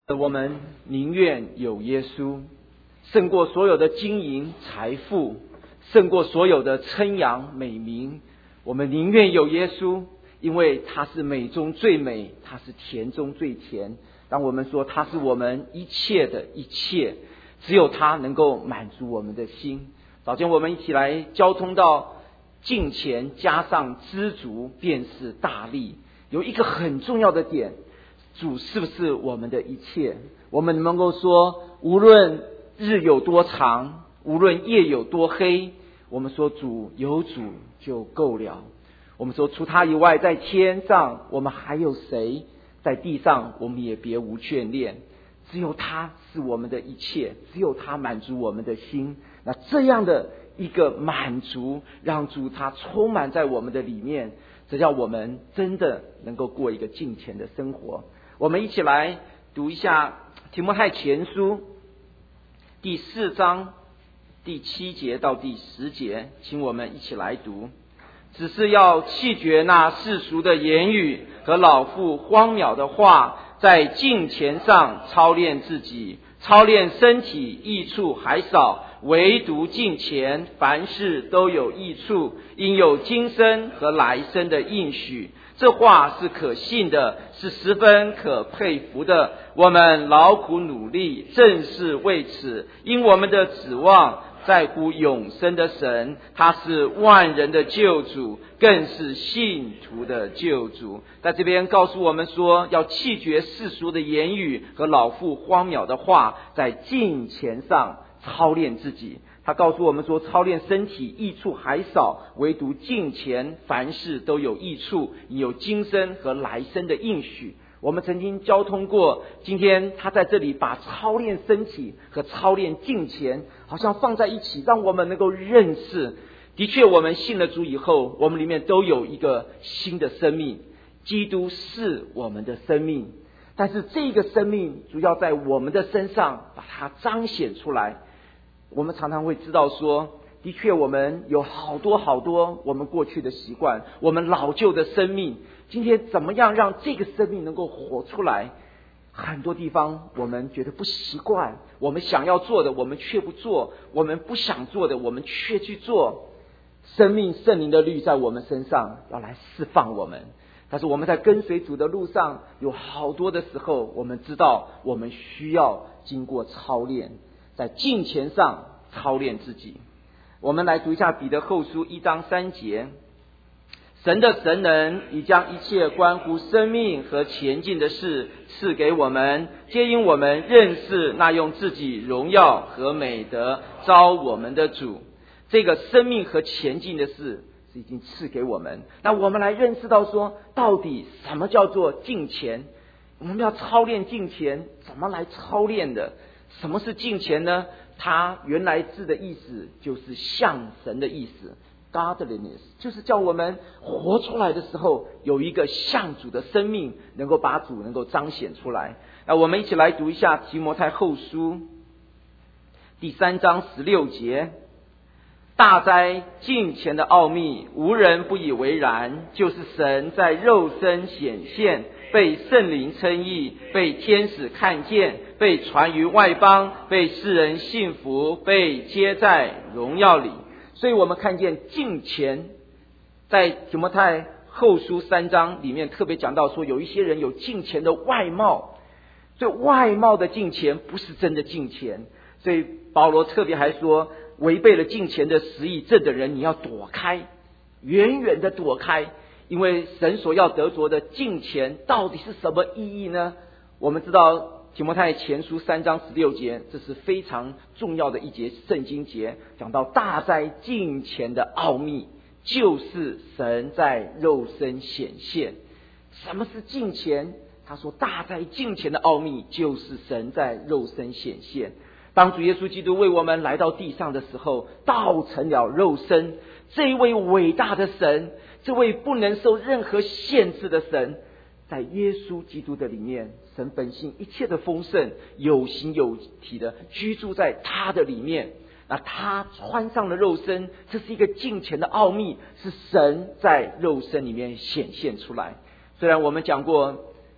我们宁愿有耶稣，胜过所有的金银财富，胜过所有的称扬美名。我们宁愿有耶稣，因为他是美中最美，他是甜中最甜。当我们说他是我们一切的一切，只有他能够满足我们的心。早间我们一起来交通到敬虔加上知足便是大利。有一个很重要的点，主是不是我们的一切？我们能够说，无论日有多长，无论夜有多黑，我们说主有主就够了。我们说除他以外，在天上我们还有谁？在地上我们也别无眷恋。只有他是我们的一切，只有他满足我们的心。那这样的一个满足，让主他充满在我们的里面，这叫我们真的能够过一个敬虔的生活。我们一起来读一下提摩太前书第4章第7节到第10节，请我们一起来读。只是要弃绝那世俗的言语和老妇荒渺的话，在敬虔上操练自己，操练身体益处还少，唯独敬虔凡事都有益处，因有今生和来生的应许。这话是可信的，是十分可佩服的。我们劳苦努力，正是为此，因我们的指望在乎永生的神，他是万人的救主，更是信徒的救主。在这边告诉我们说，要弃绝世俗的言语和老妇荒谬的话，在敬虔上操练自己。他告诉我们说，操练身体益处还少，唯独敬虔凡事都有益处，有今生和来生的应许。我们曾经交通过，今天他在这里把操练身体和操练敬虔好像放在一起，让我们能够认识，的确我们信了主以后，我们里面都有一个新的生命，基督是我们的生命，但是这个生命主要在我们的身上把它彰显出来。我们常常会知道说，的确我们有好多我们过去的习惯，我们老旧的生命，今天怎么样让这个生命能够活出来？很多地方我们觉得不习惯，我们想要做的我们却不做，我们不想做的我们却去做。生命圣灵的律在我们身上要来释放我们，但是我们在跟随主的路上，有好多的时候我们知道我们需要经过操练，在敬虔上操练自己。我们来读一下彼得后书1章3节。神的神能已将一切关乎生命和前进的事赐给我们，皆因我们认识那用自己荣耀和美德召我们的主。这个生命和前进的事是已经赐给我们。那我们来认识到说，到底什么叫做敬虔？我们要操练敬虔，怎么来操练的？什么是敬虔呢？它原来字的意思就是像神的意思， godliness 就是叫我们活出来的时候有一个像主的生命，能够把主能够彰显出来。那我们一起来读一下提摩太后书第3章16节。大哉敬虔的奥秘，无人不以为然，就是神在肉身显现，被圣灵称义，被天使看见，被传于外邦，被世人信服，被接在荣耀里。所以我们看见敬虔，在提摩太后书3章里面特别讲到说，有一些人有敬虔的外貌，所以外貌的敬虔不是真的敬虔。所以保罗特别还说，违背了敬虔的实意，这的人你要躲开，远远的躲开。因为神所要得着的敬虔到底是什么意义呢？我们知道提摩太前书3章16节，这是非常重要的一节圣经节，讲到大哉敬虔的奥秘，就是神在肉身显现。什么是敬虔？他说大哉敬虔的奥秘，就是神在肉身显现。当主耶稣基督为我们来到地上的时候，道成了肉身，这一位伟大的神，这位不能受任何限制的神，在耶稣基督的里面，神本性一切的丰盛，有形有体的居住在他的里面。那他穿上了肉身，这是一个敬虔的奥秘，是神在肉身里面显现出来。虽然我们讲过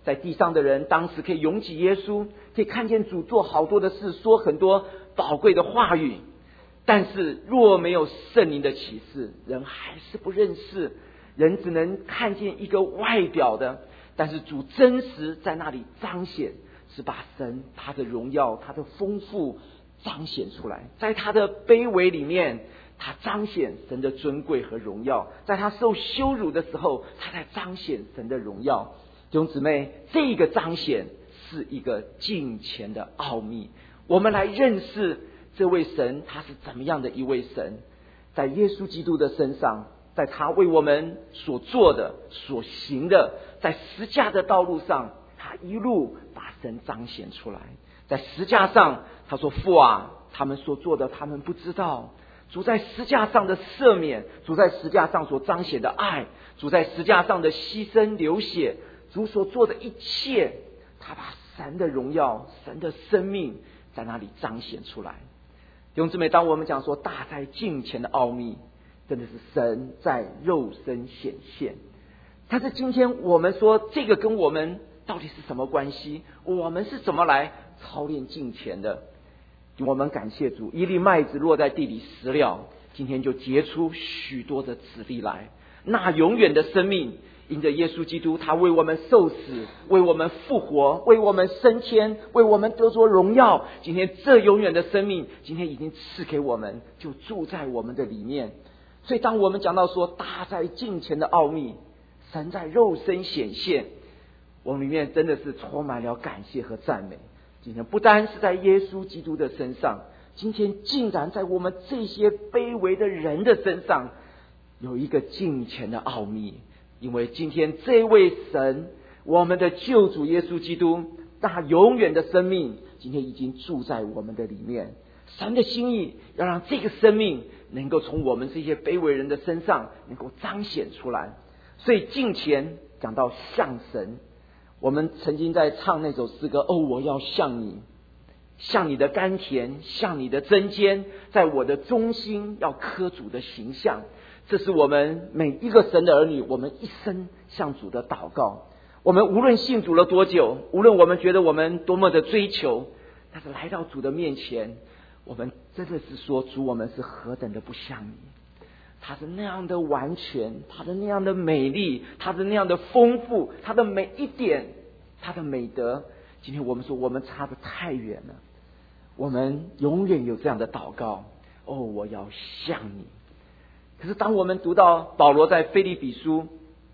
在地上的人当时可以拥挤耶稣，可以看见主做好多的事，说很多宝贵的话语。但是若没有圣灵的启示，人还是不认识，人只能看见一个外表的，但是主真实在那里彰显，是把神他的荣耀他的丰富彰显出来。在他的卑微里面，他彰显神的尊贵和荣耀，在他受羞辱的时候，他在彰显神的荣耀。弟兄姊妹，这个彰显是一个敬虔的奥秘，我们来认识这位神他是怎么样的一位神。在耶稣基督的身上，在他为我们所做的所行的，在十架的道路上，他一路把神彰显出来。在十架上他说，父啊，他们所做的他们不知道。主在十架上的赦免，主在十架上所彰显的爱，主在十架上的牺牲流血，主所做的一切，他把神的荣耀神的生命在那里彰显出来。弟兄姊妹，当我们讲说大在敬虔的奥秘，真的是神在肉身显现。但是今天我们说这个跟我们到底是什么关系？我们是怎么来操练敬虔的？我们感谢主，一粒麦子落在地里死了，今天就结出许多的子粒来。那永远的生命，因着耶稣基督，他为我们受死，为我们复活，为我们升天，为我们得着荣耀。今天这永远的生命，今天已经赐给我们，就住在我们的里面。所以当我们讲到说大在敬虔的奥秘，神在肉身显现，我们里面真的是充满了感谢和赞美。今天不单是在耶稣基督的身上，今天竟然在我们这些卑微的人的身上有一个敬虔的奥秘。因为今天这位神，我们的救主耶稣基督，那永远的生命今天已经住在我们的里面。神的心意要让这个生命能够从我们这些卑微人的身上能够彰显出来。所以敬虔讲到像神，我们曾经在唱那首诗歌，哦，我要像你，像你的甘甜，像你的针尖，在我的中心要刻主的形象。这是我们每一个神的儿女，我们一生向主的祷告。我们无论信主了多久，无论我们觉得我们多么的追求，但是来到主的面前，我们真的是说，主，我们是何等的不像你。他是那样的完全，他的那样的美丽，他的那样的丰富，他的每一点，他的美德。今天我们说我们差得太远了，我们永远有这样的祷告，哦，我要像你。可是当我们读到保罗在腓立比书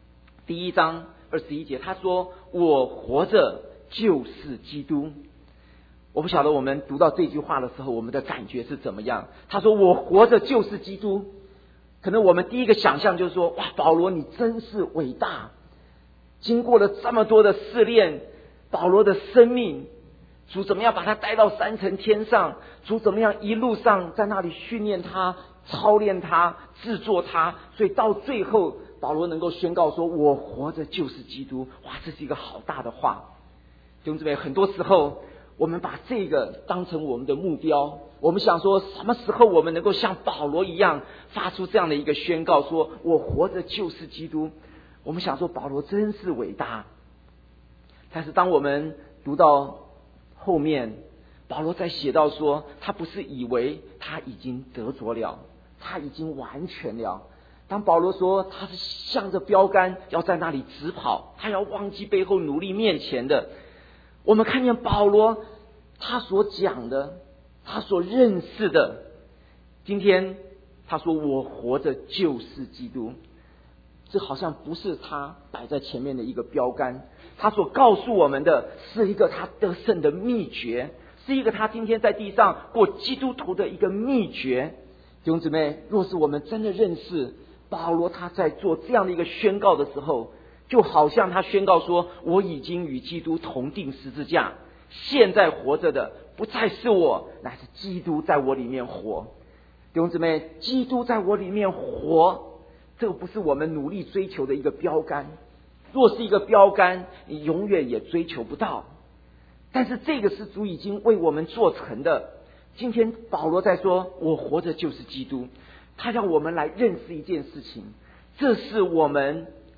1章21节，他说，我活着就是基督。我不晓得我们读到这句话的时候，我们的感觉是怎么样。他说我活着就是基督，可能我们第一个想象就是说，哇，保罗你真是伟大，经过了这么多的试炼，保罗的生命，主怎么样把他带到3层天上，主怎么样一路上在那里训练他，操练他，制作他，所以到最后保罗能够宣告说，我活着就是基督。哇，这是一个好大的话。弟兄姊妹，很多时候我们把这个当成我们的目标，我们想说什么时候我们能够像保罗一样发出这样的一个宣告，说我活着就是基督。我们想说保罗真是伟大。但是当我们读到后面，保罗在写到说，他不是以为他已经得着了，他已经完全了。当保罗说他是向着标杆要在那里直跑，他要忘记背后努力面前的，我们看见保罗他所讲的，他所认识的，今天他说我活着就是基督，这好像不是他摆在前面的一个标杆，他所告诉我们的是一个他得胜的秘诀，是一个他今天在地上过基督徒的一个秘诀。弟兄姊妹，若是我们真的认识保罗，他在做这样的一个宣告的时候，就好像他宣告说，我已经与基督同定十字架，现在活着的不再是我，乃是基督在我里面活。弟兄姊妹，基督在我里面活，这个不是我们努力追求的一个标杆，若是一个标杆，你永远也追求不到。但是这个是主已经为我们做成的。今天保罗在说我活着就是基督，他让我们来认识一件事情，这是我们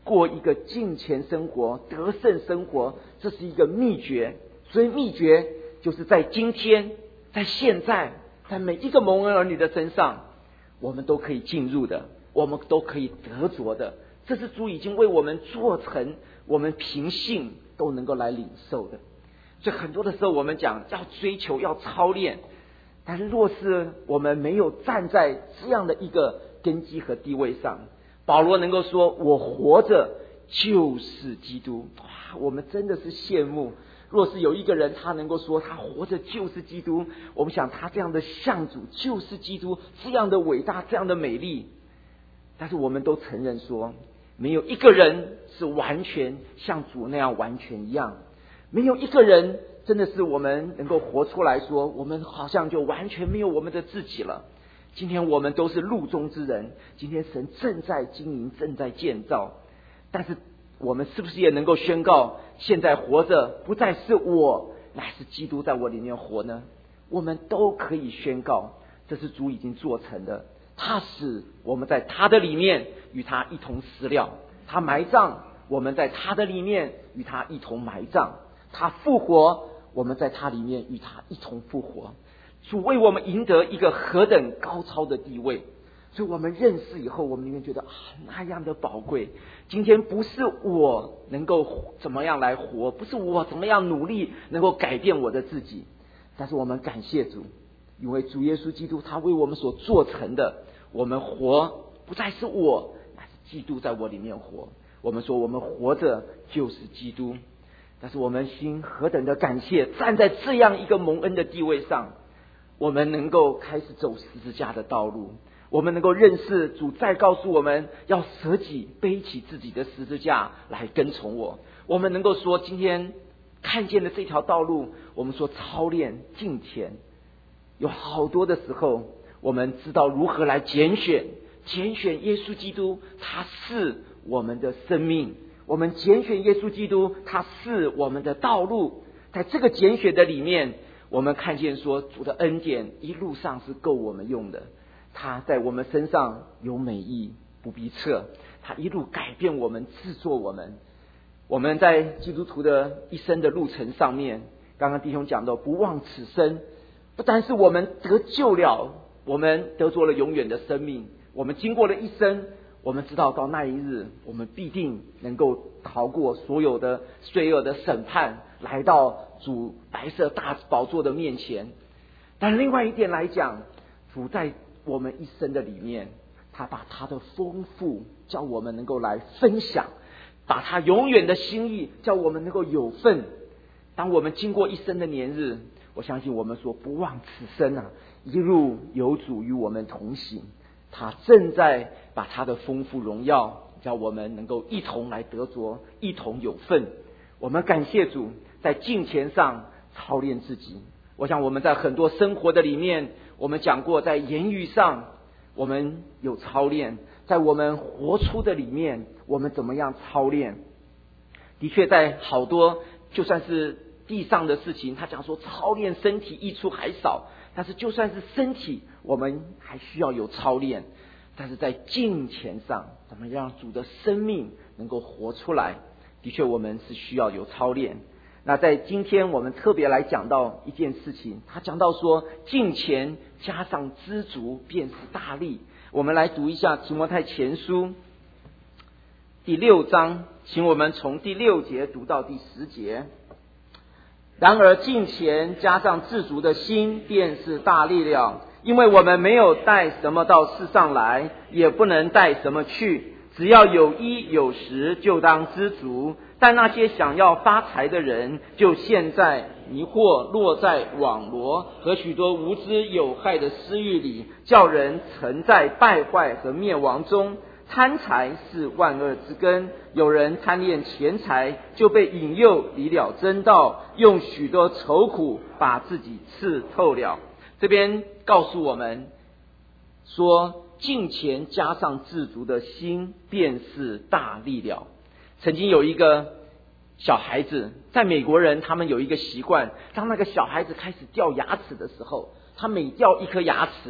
过一个敬虔生活、得胜生活，这是一个秘诀。所以秘诀就是在今天，在现在，在每一个蒙恩儿女的身上，我们都可以进入的，我们都可以得着的。这是主已经为我们做成，我们凭信都能够来领受的。所以很多的时候我们讲要追求，要操练，但是若是我们没有站在这样的一个根基和地位上，保罗能够说我活着就是基督，哇，我们真的是羡慕。若是有一个人他能够说他活着就是基督，我们想他这样的向主就是基督，这样的伟大，这样的美丽。但是我们都承认说，没有一个人是完全像主那样完全一样，没有一个人真的是我们能够活出来说，我们好像就完全没有我们的自己了。今天我们都是路中之人，今天神正在经营，正在建造。但是我们是不是也能够宣告，现在活着不再是我，乃是基督在我里面活呢？我们都可以宣告，这是主已经做成的。他使我们在他的里面与他一同死了，他埋葬，我们在他的里面与他一同埋葬，他复活，我们在他里面与他一同复活。主为我们赢得一个何等高超的地位，所以我们认识以后，我们里面觉得那样的宝贵。今天不是我能够怎么样来活，不是我怎么样努力能够改变我的自己，但是我们感谢主，因为主耶稣基督他为我们所做成的，我们活不再是我，乃是基督在我里面活。我们说我们活着就是基督，但是我们心何等的感谢，站在这样一个蒙恩的地位上，我们能够开始走十字架的道路，我们能够认识主再告诉我们要舍己，背起自己的十字架来跟从我。我们能够说今天看见了这条道路，我们说操练敬虔，有好多的时候我们知道如何来拣选耶稣基督，他是我们的生命，我们拣选耶稣基督，他是我们的道路。在这个拣选的里面，我们看见说主的恩典一路上是够我们用的，他在我们身上有美意不必测，他一路改变我们，制作我们。我们在基督徒的一生的路程上面，刚刚弟兄讲到不忘此生，不单是我们得救了，我们得着了永远的生命，我们经过了一生，我们知道到那一日我们必定能够逃过所有的罪恶的审判，来到主白色大宝座的面前。但另外一点来讲，主在我们一生的里面，他把他的丰富叫我们能够来分享，把他永远的心意叫我们能够有份。当我们经过一生的年日，我相信我们说不忘此生啊，一路有主与我们同行，他正在把他的丰富荣耀叫我们能够一同来得着，一同有份。我们感谢主，在敬虔上操练自己。我想我们在很多生活的里面，我们讲过，在言语上我们有操练，在我们活出的里面我们怎么样操练。的确在好多就算是地上的事情，他讲说操练身体益处还少，但是就算是身体我们还需要有操练。但是在敬虔上，怎么样主的生命能够活出来，的确我们是需要有操练。那在今天我们特别来讲到一件事情，他讲到说敬虔加上知足便是大利。我们来读一下提摩太前书第6章，请我们从第6节读到第10节。然而敬虔加上知足的心便是大利了，因为我们没有带什么到世上来，也不能带什么去，只要有衣有食就当知足。但那些想要发财的人，就陷在迷惑，落在网罗和许多无知有害的私欲里，叫人沉在败坏和灭亡中。贪财是万恶之根，有人贪恋钱财，就被引诱离了真道，用许多愁苦把自己刺透了。这边告诉我们说，敬虔加上知足的心便是大利了。曾经有一个小孩子，在美国人他们有一个习惯，当那个小孩子开始掉牙齿的时候，他每掉一颗牙齿，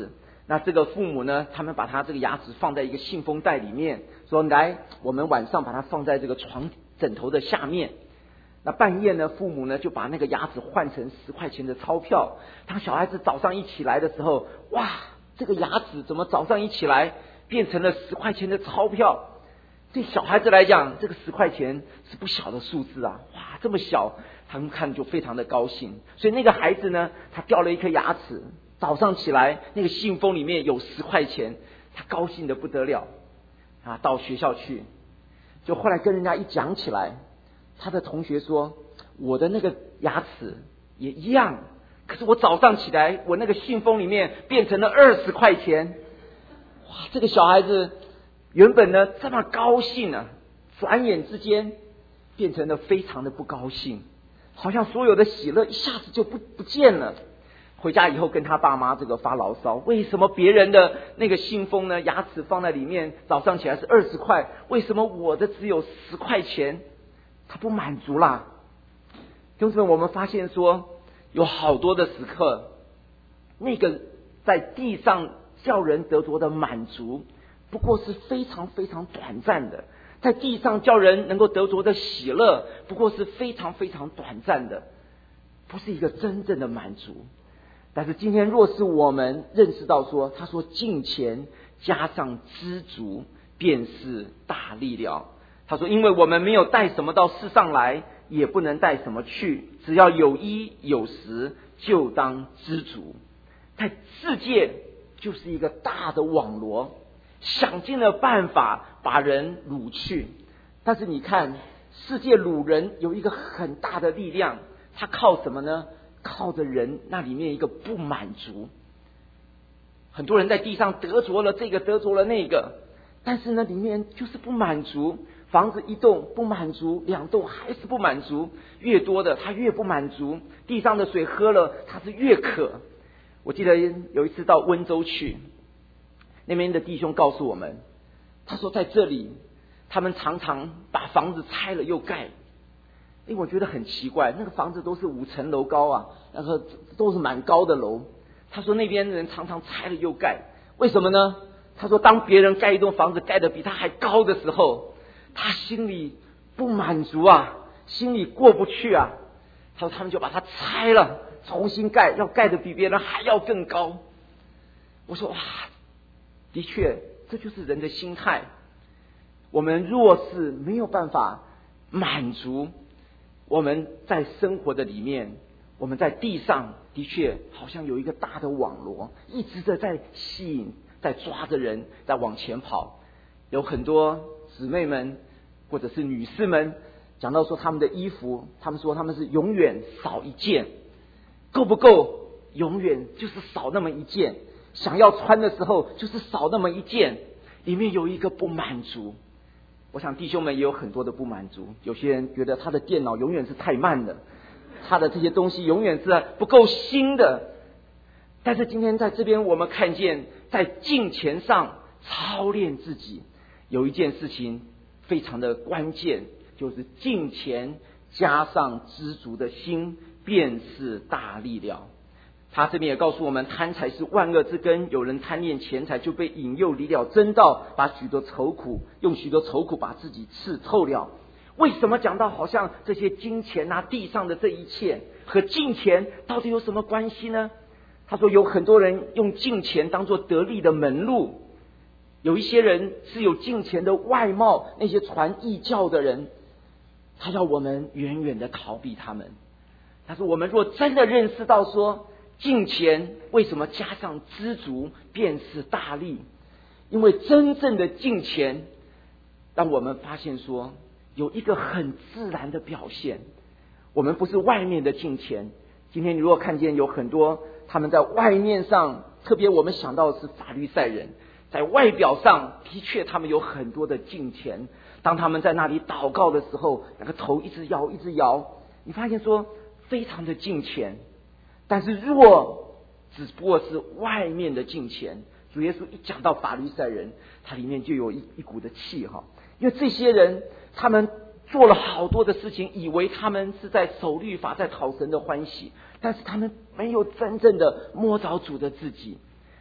那这个父母呢，他们把他这个牙齿放在一个信封袋里面，说来，我们晚上把它放在这个床枕头的下面。那半夜呢，父母呢就把那个牙齿换成10块钱的钞票。当小孩子早上一起来的时候，哇，这个牙齿怎么早上一起来变成了10块钱的钞票？对小孩子来讲，这个10块钱是不小的数字啊！哇，这么小，他们看就非常的高兴。所以那个孩子呢，他掉了一颗牙齿，早上起来那个信封里面有10块钱，他高兴得不得了啊！到学校去，就后来跟人家一讲起来，他的同学说，我的那个牙齿也一样，可是我早上起来，我那个信封里面变成了20块钱。哇，这个小孩子原本呢这么高兴啊，转眼之间变成了非常的不高兴，好像所有的喜乐一下子就不见了。回家以后跟他爸妈这个发牢骚，为什么别人的那个信封呢，牙齿放在里面，早上起来是20块，为什么我的只有10块钱？他不满足啦。弟兄姊妹，我们发现说，有好多的时刻，那个在地上叫人得着的满足，不过是非常非常短暂的；在地上叫人能够得着的喜乐，不过是非常非常短暂的，不是一个真正的满足。但是今天若是我们认识到说，他说敬虔加上知足，便是大力了。他说，因为我们没有带什么到世上来，也不能带什么去，只要有衣有食，就当知足。在世界就是一个大的网罗，想尽了办法把人掳去。但是你看，世界掳人有一个很大的力量，它靠什么呢？靠着人那里面一个不满足。很多人在地上得着了这个，得着了那个，但是呢里面就是不满足。房子一栋不满足，2栋还是不满足，越多的他越不满足。地上的水喝了他是越渴。我记得有一次到温州去，那边的弟兄告诉我们，他说在这里他们常常把房子拆了又盖。我觉得很奇怪，那个房子都是5层楼高啊，那个都是蛮高的楼。他说那边的人常常拆了又盖，为什么呢？他说当别人盖一栋房子盖得比他还高的时候，他心里不满足啊，心里过不去啊。他说他们就把它拆了，重新盖，要盖得比别人还要更高。我说哇，的确这就是人的心态。我们若是没有办法满足，我们在生活的里面，我们在地上的确好像有一个大的网罗，一直的在吸引，在抓着人，在往前跑。有很多姊妹们或者是女士们讲到说，他们的衣服，他们说他们是永远少一件，够不够？永远就是少那么一件，想要穿的时候就是少那么一件，里面有一个不满足。我想弟兄们也有很多的不满足，有些人觉得他的电脑永远是太慢的，他的这些东西永远是不够新的。但是今天在这边我们看见，在敬虔上操练自己，有一件事情非常的关键，就是敬虔加上知足的心，便是大力了。他这边也告诉我们，贪财是万恶之根，有人贪恋钱财，就被引诱离了真道，把许多愁苦用许多愁苦把自己刺透了。为什么讲到好像这些金钱啊，地上的这一切和敬虔到底有什么关系呢？他说有很多人用敬虔当作得力的门路，有一些人是有敬虔的外貌，那些传异教的人，他要我们远远的逃避他们。他说我们若真的认识到说敬虔为什么加上知足便是大力，因为真正的敬虔让我们发现说有一个很自然的表现。我们不是外面的敬虔，今天你如果看见有很多他们在外面上，特别我们想到的是法利赛人，在外表上的确他们有很多的敬虔，当他们在那里祷告的时候，那个头一直摇一直摇，你发现说非常的敬虔。但是若只不过是外面的敬虔，主耶稣一讲到法利赛人，他里面就有一股的气哈，因为这些人他们做了好多的事情，以为他们是在守律法，在讨神的欢喜，但是他们没有真正的摸着主的自己。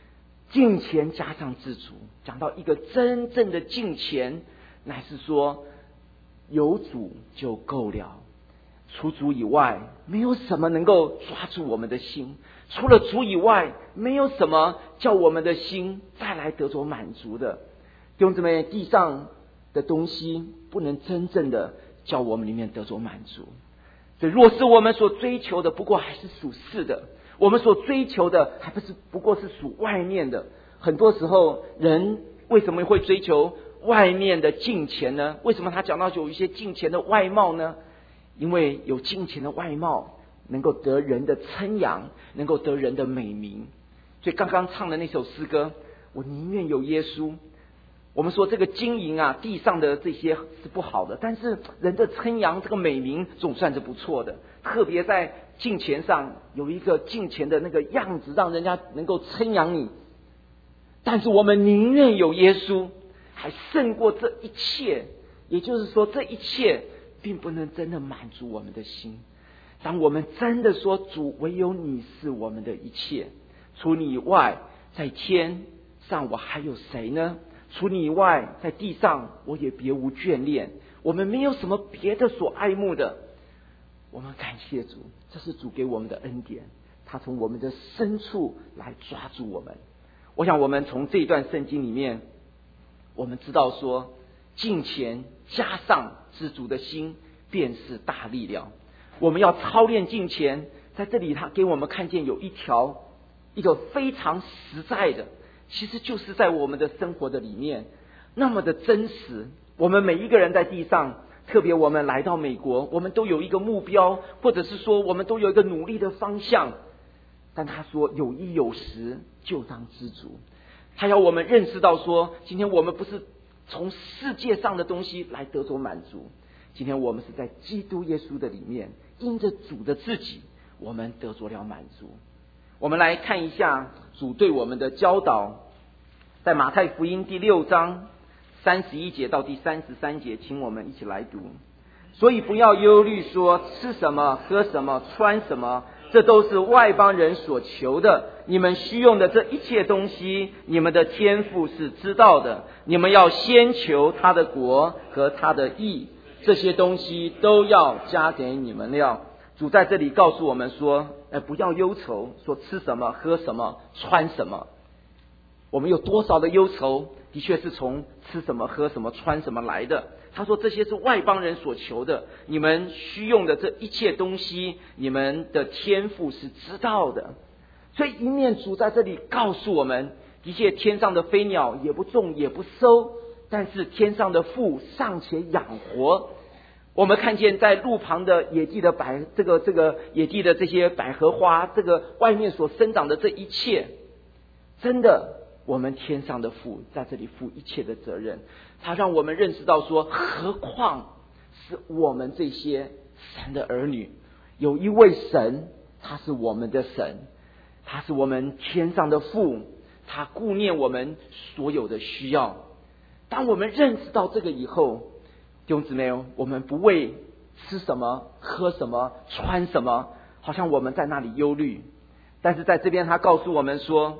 敬虔加上知足，讲到一个真正的敬虔，乃是说有主就够了，除主以外没有什么能够抓住我们的心，除了主以外没有什么叫我们的心再来得着满足的。弟兄姊妹，地上的东西不能真正的叫我们里面得着满足，所以若是我们所追求的不过还是属世的，我们所追求的还不过是属外面的。很多时候人为什么会追求外面的敬虔呢？为什么他讲到有一些敬虔的外貌呢？因为有敬虔的外貌能够得人的称扬，能够得人的美名。所以刚刚唱的那首诗歌，我宁愿有耶稣。我们说这个金银啊，地上的这些是不好的，但是人的称扬，这个美名总算是不错的。特别在敬虔上有一个敬虔的那个样子，让人家能够称扬你。但是我们宁愿有耶稣，还胜过这一切。也就是说，这一切并不能真的满足我们的心。当我们真的说，主，唯有你是我们的一切，除你以外，在天上我还有谁呢？除你以外，在地上我也别无眷恋。我们没有什么别的所爱慕的。我们感谢主，这是主给我们的恩典，他从我们的深处来抓住我们。我想我们从这一段圣经里面，我们知道说，敬虔加上知足的心，便是大力量。我们要操练敬虔，在这里他给我们看见有一个非常实在的，其实就是在我们的生活的里面那么的真实。我们每一个人在地上，特别我们来到美国，我们都有一个目标，或者是说我们都有一个努力的方向。但他说有衣有食就当知足，他要我们认识到说，今天我们不是从世界上的东西来得着满足，今天我们是在基督耶稣的里面，因着主的自己，我们得着了满足。我们来看一下主对我们的教导，在马太福音第6章31节到第33节，请我们一起来读。所以不要忧虑说吃什么喝什么穿什么，这都是外邦人所求的。你们需用的这一切东西，你们的天父是知道的。你们要先求他的国和他的义，这些东西都要加给你们了。主在这里告诉我们说，不要忧愁，说吃什么喝什么穿什么。我们有多少的忧愁，的确是从吃什么喝什么穿什么来的。他说这些是外邦人所求的，你们需用的这一切东西，你们的天父是知道的。所以一面主在这里告诉我们，的确天上的飞鸟也不种也不收，但是天上的父尚且养活。我们看见在路旁的野地的野地的这些百合花，这个外面所生长的这一切，真的我们天上的父在这里负一切的责任。他让我们认识到说，何况是我们这些神的儿女，有一位神，他是我们的神，他是我们天上的父，他顾念我们所有的需要。当我们认识到这个以后，弟兄姊妹，我们不为吃什么喝什么穿什么好像我们在那里忧虑，但是在这边他告诉我们说，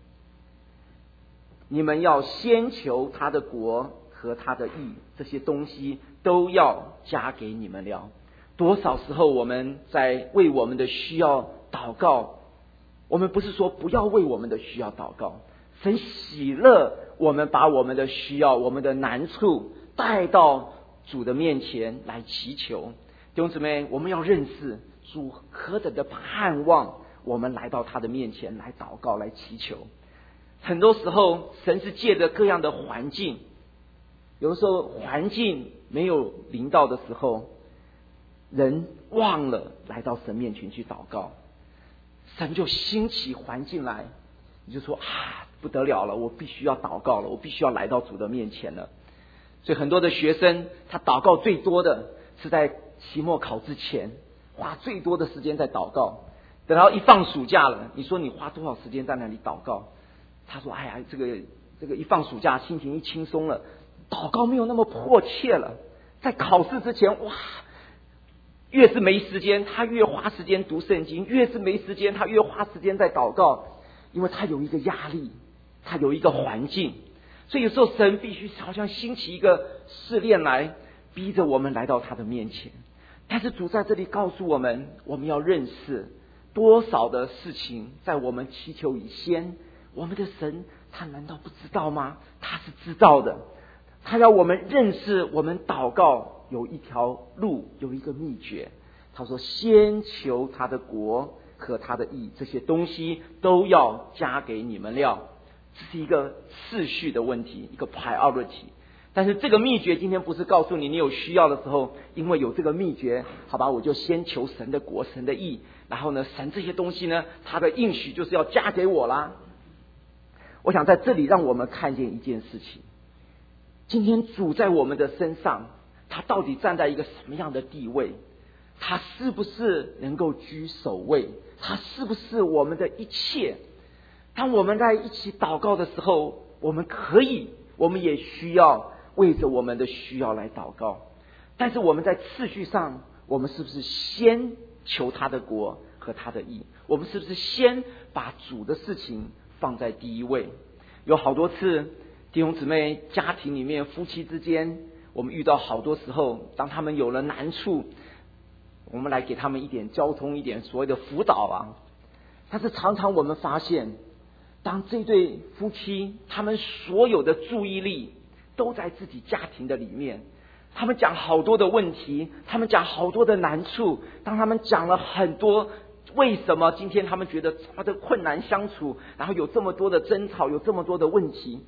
你们要先求他的国和他的义，这些东西都要加给你们了。多少时候我们在为我们的需要祷告，我们不是说不要为我们的需要祷告，神喜乐我们把我们的需要我们的难处带到主的面前来祈求。弟兄姊妹，我们要认识主何等的盼望我们来到他的面前来祷告来祈求。很多时候神是借着各样的环境，有的时候环境没有临到的时候，人忘了来到神面前去祷告，神就兴起环境来，你就说不得了了，我必须要祷告了，我必须要来到主的面前了。所以很多的学生他祷告最多的是在期末考之前，花最多的时间在祷告。等到一放暑假了，你说你花多少时间在那里祷告？他说这个一放暑假心情一轻松了，祷告没有那么迫切了。在考试之前，越是没时间他越花时间读圣经，越是没时间他越花时间在祷告，因为他有一个压力， 它有一个环境，所以有时候神必须好像兴起一个试炼来逼着我们来到他的面前。但是主在这里告诉我们，我们要认识多少的事情在我们祈求以先，我们的神他难道不知道吗？他是知道的。他要我们认识，我们祷告有一条路，有一个秘诀。他说先求他的国和他的义，这些东西都要加给你们了。这是一个次序的问题，一个 priority。但是这个秘诀今天不是告诉你，你有需要的时候，因为有这个秘诀，好吧，我就先求神的国、神的义，然后呢，神这些东西呢，他的应许就是要加给我啦。我想在这里让我们看见一件事情，今天主在我们的身上，他到底站在一个什么样的地位？他是不是能够居首位？他是不是我们的一切？当我们在一起祷告的时候，我们也需要为着我们的需要来祷告。但是我们在次序上，我们是不是先求他的国和他的义？我们是不是先把主的事情放在第一位？有好多次弟兄姊妹家庭里面夫妻之间，我们遇到好多时候，当他们有了难处，我们来给他们一点交通，一点所谓的辅导啊。但是常常我们发现，当这对夫妻他们所有的注意力都在自己家庭的里面，他们讲好多的问题，他们讲好多的难处，当他们讲了很多为什么今天他们觉得这么的困难相处，然后有这么多的争吵，有这么多的问题，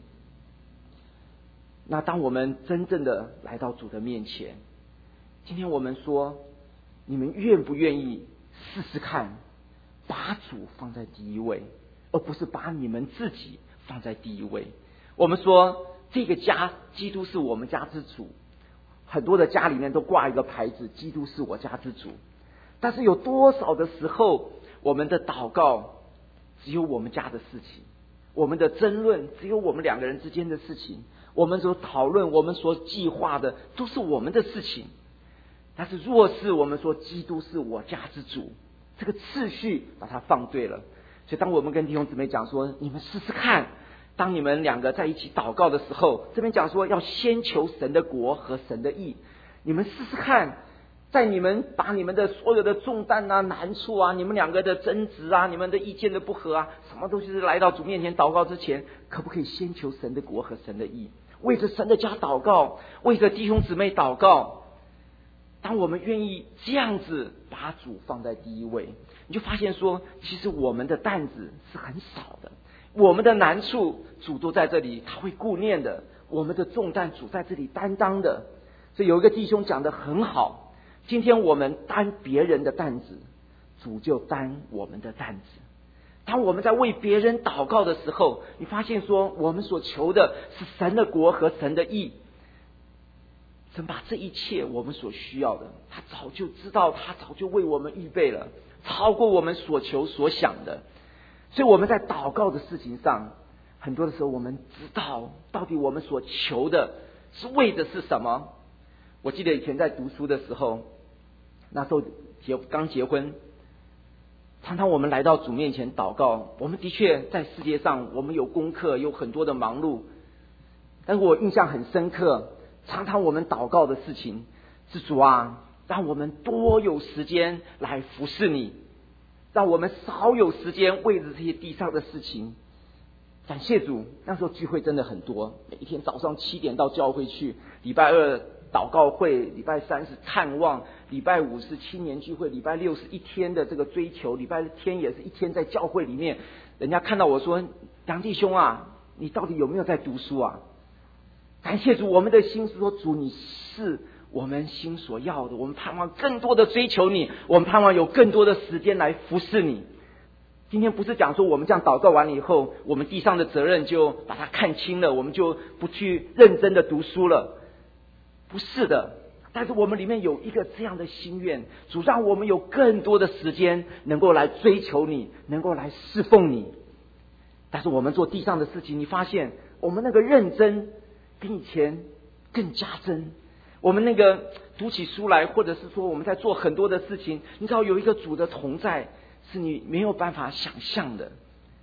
那当我们真正的来到主的面前，今天我们说，你们愿不愿意试试看把主放在第一位，而不是把你们自己放在第一位？我们说这个家，基督是我们家之主，很多的家里面都挂一个牌子，基督是我家之主。但是有多少的时候，我们的祷告只有我们家的事情，我们的争论只有我们两个人之间的事情，我们所讨论，我们所计划的都是我们的事情。但是若是我们说基督是我家之主，这个次序把它放对了。所以当我们跟弟兄姊妹讲说，你们试试看，当你们两个在一起祷告的时候，这边讲说要先求神的国和神的义，你们试试看，在你们把你们的所有的重担啊、难处啊、你们两个的争执啊、你们的意见的不合啊，什么东西是来到主面前祷告之前，可不可以先求神的国和神的义，为着神的家祷告，为着弟兄姊妹祷告？当我们愿意这样子把主放在第一位，你就发现说，其实我们的担子是很少的，我们的难处主都在这里，他会顾念的，我们的重担主在这里担当的。所以有一个弟兄讲得很好，今天我们担别人的担子，主就担我们的担子。当我们在为别人祷告的时候，你发现说，我们所求的是神的国和神的义。神把这一切我们所需要的，他早就知道，他早就为我们预备了，超过我们所求所想的。所以我们在祷告的事情上，很多的时候我们知道到底我们所求的是为的是什么。我记得以前在读书的时候，那时候刚结婚，常常我们来到主面前祷告，我们的确在世界上我们有功课，有很多的忙碌，但是我印象很深刻，常常我们祷告的事情是，主啊，让我们多有时间来服侍你，让我们少有时间为着这些地上的事情。感谢主，那时候聚会真的很多，每一天早上7点到教会去，礼拜2祷告会，礼拜3是探望，礼拜5是青年聚会，礼拜6是一天的这个追求，礼拜天也是一天在教会里面。人家看到我说，杨弟兄啊，你到底有没有在读书啊？感谢主，我们的心是说，主你是我们心所要的，我们盼望更多的追求你，我们盼望有更多的时间来服侍你。今天不是讲说我们这样祷告完了以后，我们地上的责任就把它看清了，我们就不去认真的读书了，不是的。但是我们里面有一个这样的心愿，主让我们有更多的时间能够来追求你，能够来侍奉你。但是我们做地上的事情，你发现我们那个认真比以前更加真，我们那个读起书来，或者是说我们在做很多的事情，你知道有一个主的同在是你没有办法想象的。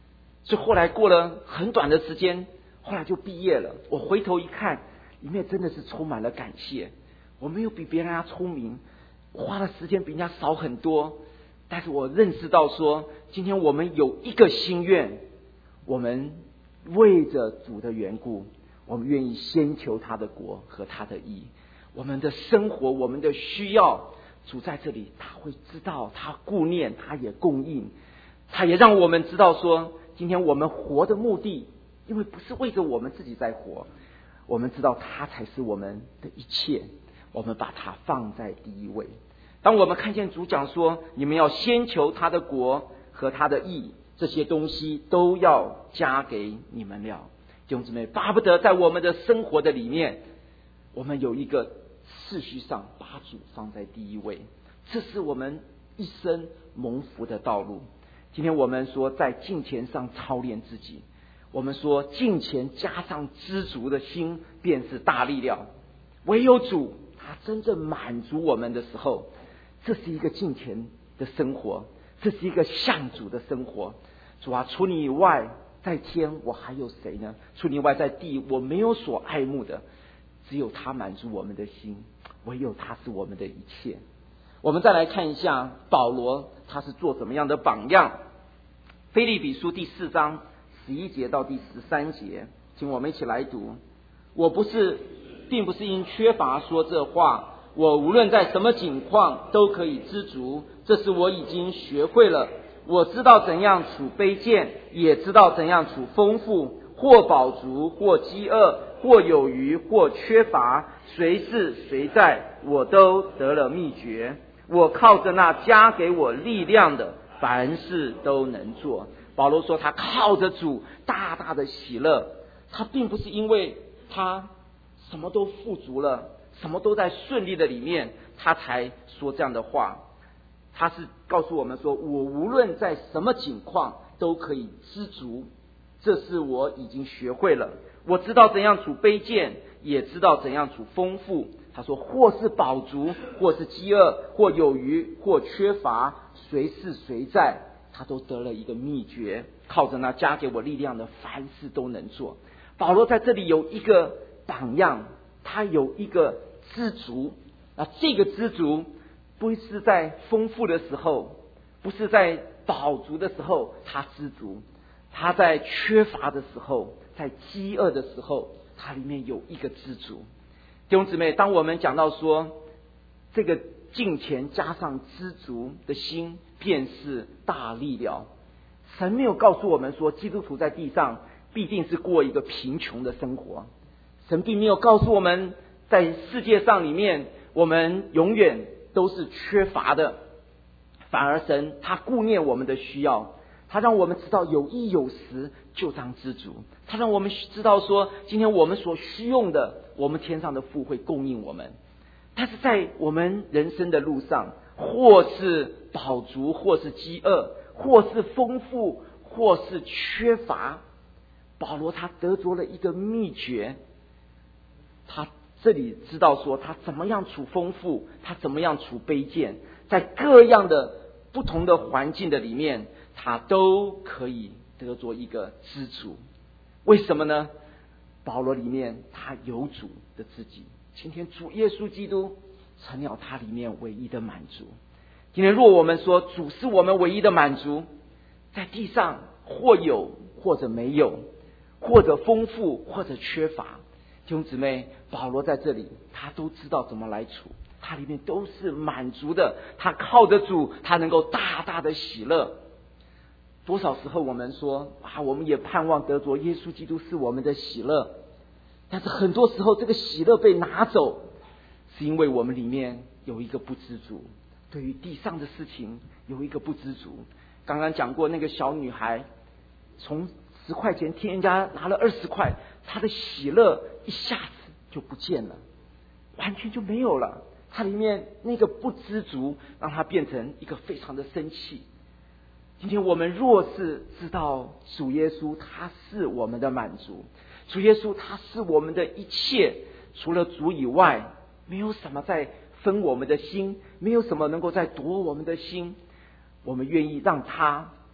所以后来过了很短的时间，后来就毕业了。我回头一看，里面真的是充满了感谢。我没有比别人家聪明，我花的时间比人家少很多，但是我认识到说，今天我们有一个心愿，我们为着主的缘故，我们愿意先求他的国和他的义。我们的生活，我们的需要，主在这里他会知道，他顾念，他也供应，他也让我们知道说，今天我们活的目的，因为不是为着我们自己在活，我们知道他才是我们的一切，我们把他放在第一位。当我们看见主讲说，你们要先求他的国和他的义，这些东西都要加给你们了。弟兄姊妹，巴不得在我们的生活的里面，我们有一个次序上把主放在第一位，这是我们一生蒙福的道路。今天我们说在敬虔上操练自己，我们说敬虔加上知足的心便是大力量。唯有主他真正满足我们的时候，这是一个敬虔的生活，这是一个向主的生活。主啊，除你以外在天我还有谁呢？除你以外在地我没有所爱慕的，只有他满足我们的心，唯有他是我们的一切。我们再来看一下保罗他是做怎么样的榜样。腓立比书第4章11节到第13节，请我们一起来读。我并不是因缺乏说这话，我无论在什么境况都可以知足，这是我已经学会了。我知道怎样处卑贱，也知道怎样处丰富，或饱足，或饥饿，或有余，或缺乏，随是随在，我都得了秘诀。我靠着那加给我力量的，凡事都能做。保罗说他靠着主大大的喜乐，他并不是因为他什么都富足了，什么都在顺利的里面，他才说这样的话。他是告诉我们说，我无论在什么境况都可以知足，这是我已经学会了。我知道怎样处卑贱，也知道怎样处丰富。他说或是饱足，或是饥饿，或有余，或缺乏，随是随在，他都得了一个秘诀，靠着那加给我力量的，凡事都能做。保罗在这里有一个榜样，他有一个知足。这个知足不是在丰富的时候，不是在饱足的时候他知足，他在缺乏的时候，在饥饿的时候，他里面有一个知足。弟兄姊妹，当我们讲到说这个敬虔加上知足的心便是大力了，神没有告诉我们说基督徒在地上必定是过一个贫穷的生活，神并没有告诉我们在世界上里面我们永远都是缺乏的，反而神他顾念我们的需要，他让我们知道有衣有食就当知足，他让我们知道说今天我们所需用的，我们天上的父会供应我们。但是在我们人生的路上，或是饱足，或是饥饿，或是丰富，或是缺乏，保罗他得着了一个秘诀，他这里知道说他怎么样处丰富，他怎么样处卑贱，在各样的不同的环境的里面，他都可以得着一个知足。为什么呢？保罗里面他有主的自己，今天主耶稣基督成了他里面唯一的满足。今天若我们说主是我们唯一的满足，在地上或有或者没有，或者丰富或者缺乏，弟兄姊妹，保罗在这里他都知道怎么来处，他里面都是满足的，他靠着主他能够大大的喜乐。多少时候我们说我们也盼望得着耶稣基督是我们的喜乐，但是很多时候这个喜乐被拿走，是因为我们里面有一个不知足，对于地上的事情有一个不知足。刚刚讲过那个小女孩从10块钱替人家拿了20块，她的喜乐一下子就不见了，完全就没有了。她里面那个不知足让她变成一个非常的生气。今天我们若是知道主耶稣他是我们的满足，主耶稣他是我们的一切，除了主以外没有什么在分我们的心，没有什么能够再夺我们的心，我们愿意让他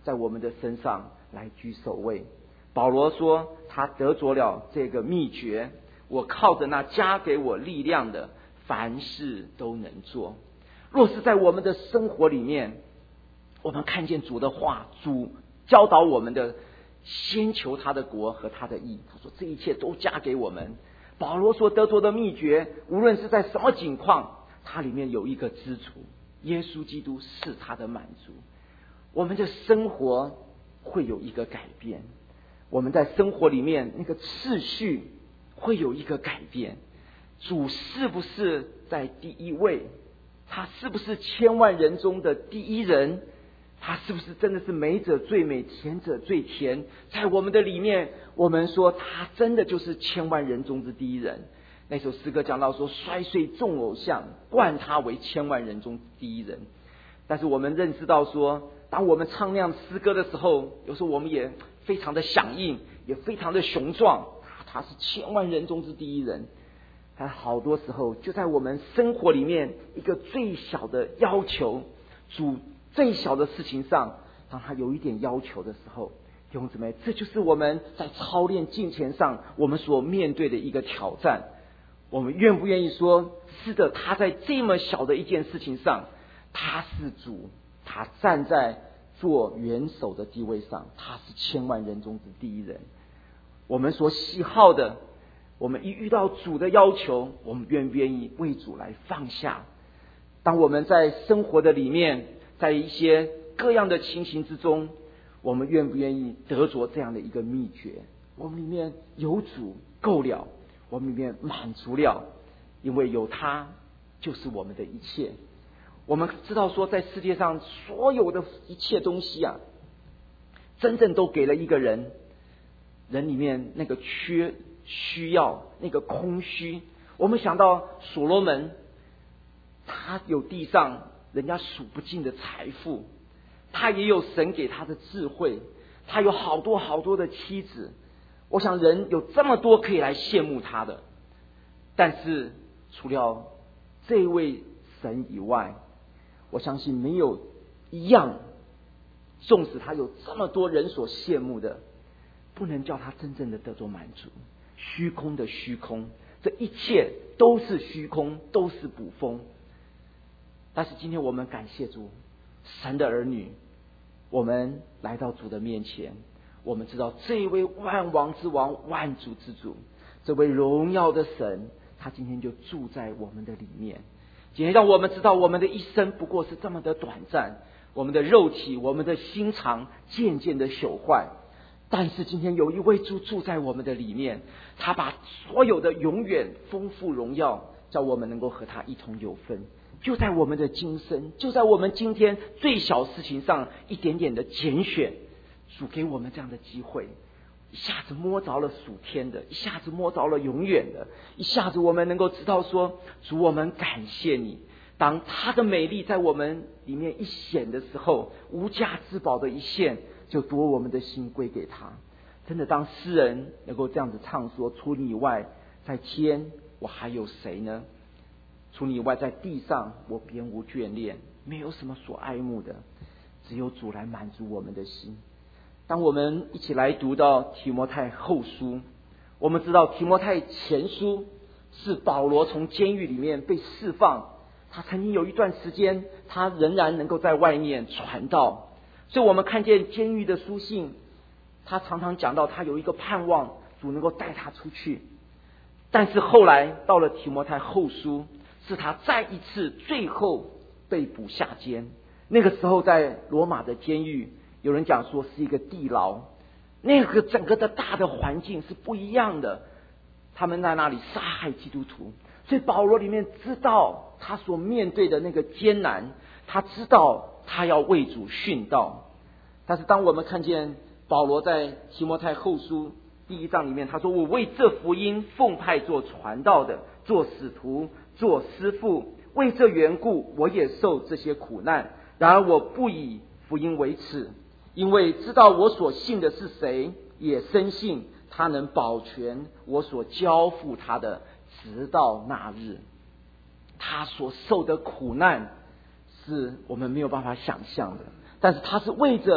在我们的身上来居首位。保罗说他得着了这个秘诀，我靠着那加给我力量的，凡事都能做。若是在我们的生活里面，我们看见主的话，主教导我们的，先求他的国和他的义，他说这一切都加给我们。保罗所得着的秘诀，无论是在什么境况，它里面有一个支柱，耶稣基督是他的满足。我们的生活会有一个改变，我们在生活里面那个次序会有一个改变。主是不是在第一位？他是不是千万人中的第一人？他是不是真的是美者最美，甜者最甜？在我们的里面，我们说他真的就是千万人中之第一人。那首诗歌讲到说，摔碎众偶像，冠他为千万人中第一人。但是我们认识到说，当我们唱那样诗歌的时候，有时候我们也非常的响应，也非常的雄壮，他是千万人中之第一人。但好多时候就在我们生活里面一个最小的要求，主最小的事情上，当他有一点要求的时候，弟兄姊妹，这就是我们在操练敬虔上我们所面对的一个挑战。我们愿不愿意说，是的，他在这么小的一件事情上，他是主，他站在做元首的地位上，他是千万人中之第一人。我们所喜好的，我们一遇到主的要求，我们愿不愿意为主来放下？当我们在生活的里面，在一些各样的情形之中，我们愿不愿意得着这样的一个秘诀？我们里面有主够了，我们里面满足了，因为有他就是我们的一切。我们知道说，在世界上所有的一切东西啊，真正都给了一个人，人里面那个需要，那个空虚。我们想到所罗门，他有地上人家数不尽的财富，他也有神给他的智慧，他有好多好多的妻子。我想人有这么多可以来羡慕他的，但是除了这位神以外，我相信没有一样，纵使他有这么多人所羡慕的，不能叫他真正的得着满足。虚空的虚空，这一切都是虚空，都是捕风。但是今天我们感谢主，神的儿女，我们来到主的面前，我们知道这一位万王之王，万主之主，这位荣耀的神，他今天就住在我们的里面。今天让我们知道，我们的一生不过是这么的短暂，我们的肉体，我们的心肠渐渐的朽坏。但是今天有一位主住在我们的里面，他把所有的永远丰富荣耀，叫我们能够和他一同有分。就在我们的今生，就在我们今天最小事情上一点点的拣选，主给我们这样的机会，一下子摸着了属天的，一下子摸着了永远的，一下子我们能够知道说，主，我们感谢你。当他的美丽在我们里面一显的时候，无价之宝的一现，就夺我们的心归给他。真的，当诗人能够这样子唱说，除你以外，在天我还有谁呢？除你以外，在地上我别无眷恋，没有什么所爱慕的，只有主来满足我们的心。当我们一起来读到提摩太后书，我们知道提摩太前书是保罗从监狱里面被释放，他曾经有一段时间他仍然能够在外面传道，所以我们看见监狱的书信，他常常讲到他有一个盼望，主能够带他出去。但是后来到了提摩太后书，是他再一次最后被捕下监。那个时候在罗马的监狱，有人讲说是一个地牢，那个整个的大的环境是不一样的，他们在那里杀害基督徒。所以保罗里面知道他所面对的那个艰难，他知道他要为主殉道。但是当我们看见保罗在提摩太后书第1章里面，他说，我为这福音奉派做传道的，做使徒，做师傅，为这缘故我也受这些苦难。然而我不以福音为耻，因为知道我所信的是谁，也深信他能保全我所交付他的，直到那日。他所受的苦难是我们没有办法想象的，但是他是为着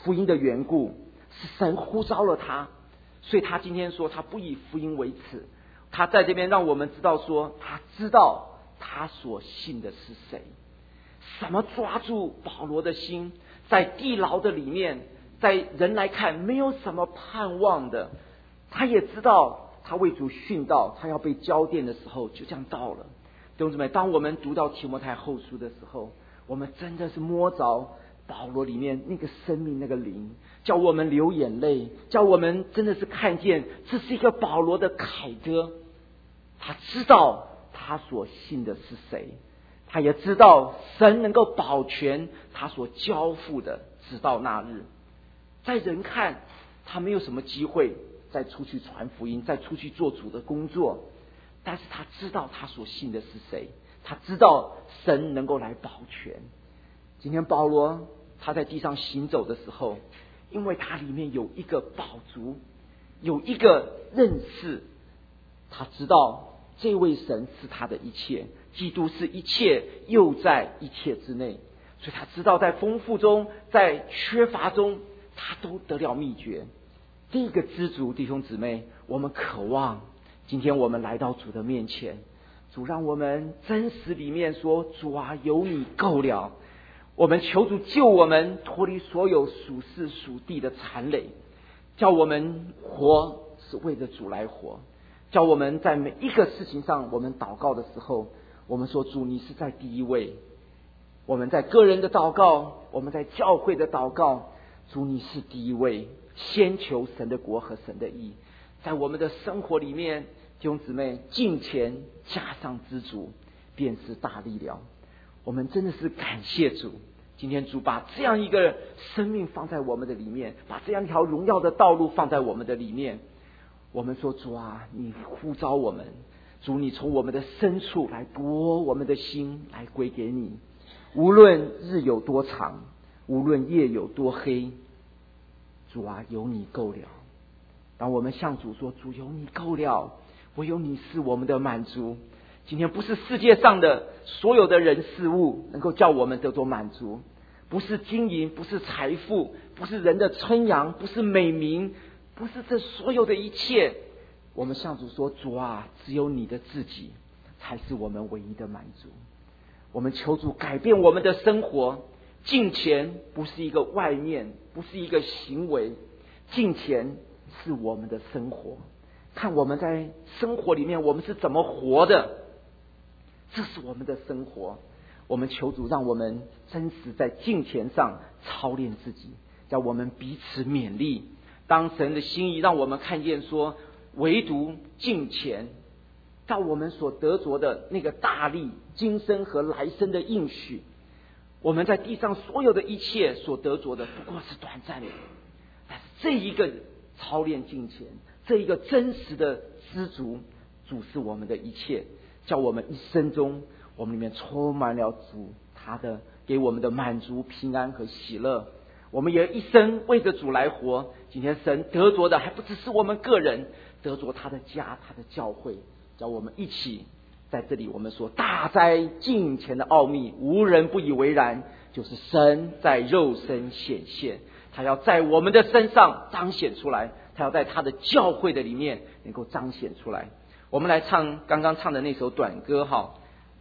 福音的缘故，是神呼召了他，所以他今天说他不以福音为耻。他在这边让我们知道说，他知道他所信的是谁。什么抓住保罗的心？在地牢的里面，在人来看没有什么盼望的，他也知道他为主殉道，他要被交奠的时候就这样到了。弟兄姊妹，当我们读到提摩太后书的时候，我们真的是摸着保罗里面那个生命那个灵，叫我们流眼泪，叫我们真的是看见这是一个保罗的凯歌。他知道他所信的是谁，他也知道神能够保全他所交付的直到那日。在人看他没有什么机会再出去传福音，再出去做主的工作，但是他知道他所信的是谁，他知道神能够来保全。今天保罗他在地上行走的时候，因为他里面有一个宝足，有一个认识，他知道这位神是他的一切，基督是一切，又在一切之内，所以他知道在丰富中，在缺乏中，他都得了秘诀。这个知足，弟兄姊妹，我们渴望今天我们来到主的面前，主让我们真实里面说，主啊，有你够了。我们求主救我们脱离所有属世属地的缠累，叫我们活是为着主来活，叫我们在每一个事情上，我们祷告的时候，我们说主你是在第一位。我们在个人的祷告，我们在教会的祷告，主你是第一位，先求神的国和神的义。在我们的生活里面，弟兄姊妹，敬虔加上知足便是大力量。我们真的是感谢主，今天主把这样一个生命放在我们的里面，把这样一条荣耀的道路放在我们的里面。我们说主啊，你呼召我们，主你从我们的深处来夺我们的心来归给你。无论日有多长，无论夜有多黑，主啊，有你够了。当我们向主说，主有你够了，唯有你是我们的满足。今天不是世界上的所有的人事物能够叫我们得着满足，不是金银，不是财富，不是人的称扬，不是美名，不是这所有的一切。我们向主说，主啊，只有你的自己才是我们唯一的满足。我们求主改变我们的生活，敬虔不是一个外面，不是一个行为，敬虔是我们的生活。看我们在生活里面我们是怎么活的，这是我们的生活。我们求主让我们真实在敬虔上操练自己，叫我们彼此勉励。当神的心意让我们看见说，唯独敬虔到我们所得着的那个大力，今生和来生的应许，我们在地上所有的一切所得着的不过是短暂的。但是这一个操练敬虔，这一个真实的知足，主是我们的一切，叫我们一生中我们里面充满了主他的给我们的满足、平安和喜乐。我们也一生为着主来活。今天神得着的还不只是我们个人，得着他的家、他的教会，叫我们一起在这里。我们说大哉敬虔的奥秘，无人不以为然，就是神在肉身显现，他要在我们的身上彰显出来，他要在他的教会的里面能够彰显出来。我们来唱刚刚唱的那首短歌哈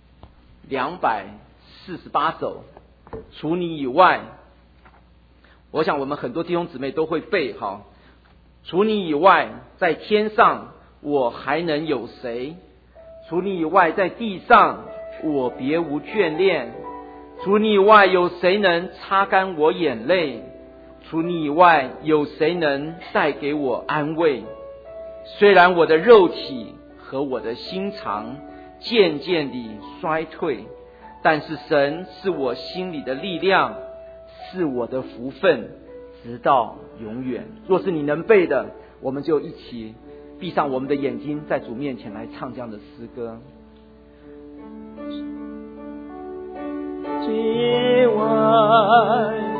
，248首，除你以外。我想我们很多弟兄姊妹都会背哈，除你以外，在天上我还能有谁？除你以外，在地上我别无眷恋。除你以外，有谁能擦干我眼泪？除你以外，有谁能带给我安慰？虽然我的肉体和我的心肠渐渐地衰退，但是神是我心里的力量，是我的福分，直到永远。若是你能背的，我们就一起闭上我们的眼睛，在主面前来唱这样的诗歌。 今晚